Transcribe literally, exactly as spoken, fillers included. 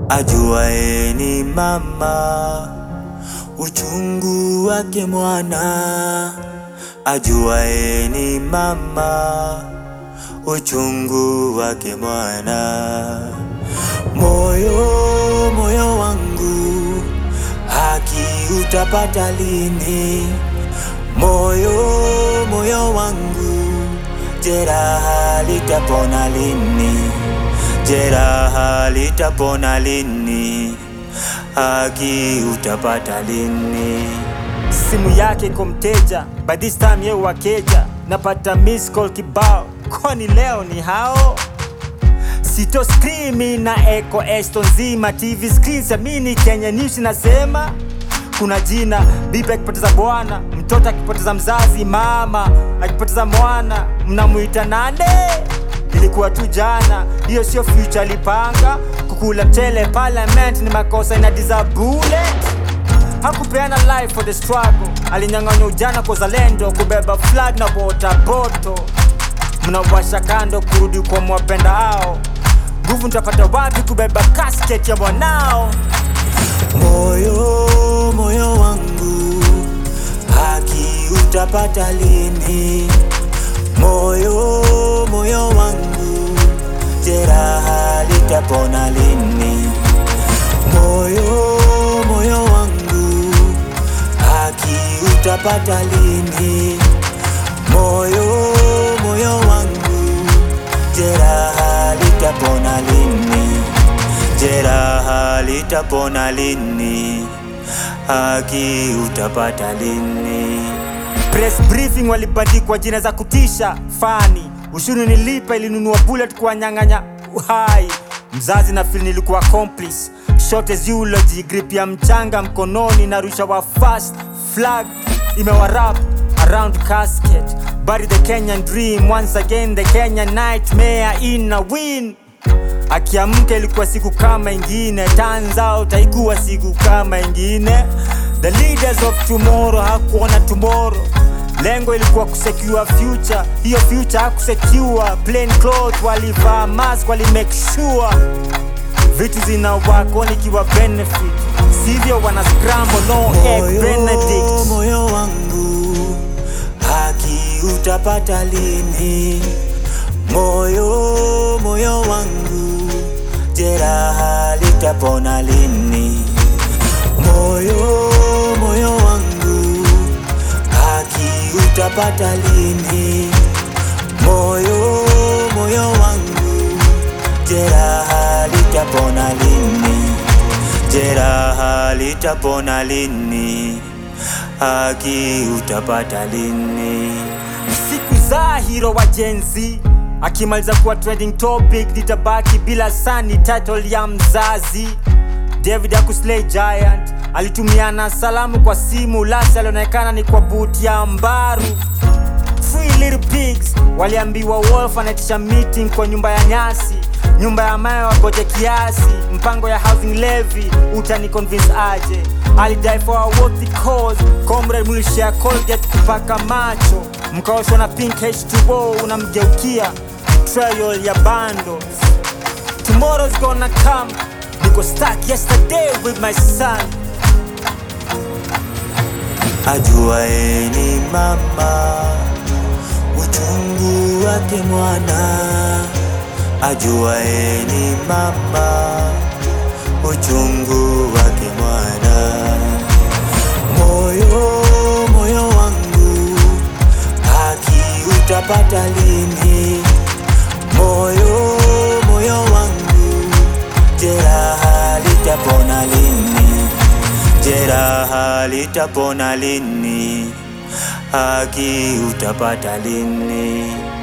Ajuaye ni mama, uchungu wake mwana. Ajuaye ni mama, uchungu wake mwana. Moyo, moyo wangu, haki utapata lini? Moyo, moyo wangu, jeraha litapona lini? Jeraha litapona lini? Haki utapata lini? Simu yake iko mteja, by this time yeye wakeja. Napata miss call kibao, kwani leo ni hao? Sito screami na echo esto nzima. T V screen samini Kenya News nasema kuna jina bibi akipoteza bwana, mtoto akipoteza mzazi, mama akipoteza mwana, mnamuita nande? Ilikuwa tu jana, hiyo sio future alipanga. Kukula mchele parliament ni makosa, ina deserve bullet. Hakupeana life for the struggle, alinyang'anya ujana kwa zalendo, kubeba flag na bota boto. Mnawasha kando kurudi kwa mwapenda hao. Nguvu nitapata wapi kubeba casket ya mwanao? Moyo, moyo wangu, haki utapata lini? Moyo, moyo wangu, jeraha litapona lini? Moyo, moyo wangu, haki utapata lini? Moyo, moyo wangu, jeraha litapona lini? Jeraha litapona lini? Haki utapata lini? Press briefing walibandikwa jina za kutisha fani. Ushuru nilipa ilinunua bullet kwa nyang'anya uhai. Mzazi na feel nilikuwa accomplice. Short as eulogy, grip ya mchanga mkononi, narusha wa fast flag imewarap around casket. Bury the Kenyan dream once again, the Kenyan nightmare in a win. Akiamka ilikuwa siku kama ingine, turns out haikuwa siku kama ingine. The leaders of tomorrow hakuona tomorrow. Lengo ilikuwa kusecure future, hiyo future hakusecure. Plain clothes walivaa mask, wali make sure vitu zina wako nikiwa benefit. Sivyo wana scramble no egg benedict. Moyo wangu, haki utapata lini? Moyo, moyo wangu, jeraha litapona lini? Moyo, moyo wangu, haki utapata lini? Moyo, moyo wangu, jeraha litapona lini? Jeraha litapona lini? Haki utapata lini? Siku za hero wa Gen Z akimaliza kuwa trending topic, litabaki bila sani title ya mzazi. David akuslay giant, alitumiana salamu kwa simu, lasi alionekana ni kwa boot ya mbaru. Free little pigs waliambiwa wolf anaitisha meeting kwa nyumba ya nyasi. Nyumba ya mawe wagoje kiasi, mpango ya housing levy utani convince aje. Ali die for a worthy cause, comrade mulishare Colgate kupaka macho. Mkaoshwa na pink H two O unamgeukia, betrayal ya bundles. Tomorrow's gonna come, niko stuck yesterday with my son. Ajuaye ni mama, uchungu wake mwana. Ajuaye ni mama, uchungu wake mwana. Moyo, moyo wangu, haki utapata lini? Moyo, moyo wangu, jeraha litapona lini? Jeraha litapona lini? Haki utapata lini?